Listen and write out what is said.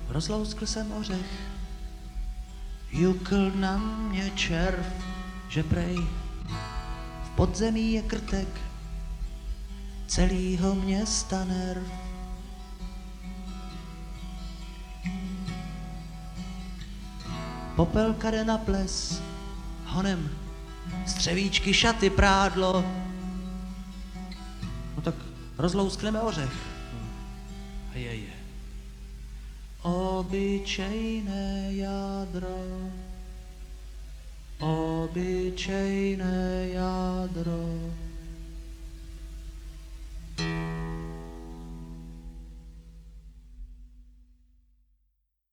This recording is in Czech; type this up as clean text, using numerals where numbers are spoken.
rozlouskl jsem ořech, jukl na mě červ, že prej v podzemí je krtek celýho města nerv. Popelka jde na ples, honem střevíčky, šaty, prádlo. No tak rozlouskneme ořech. A je. Obyčejné jádro, obyčejné jádro.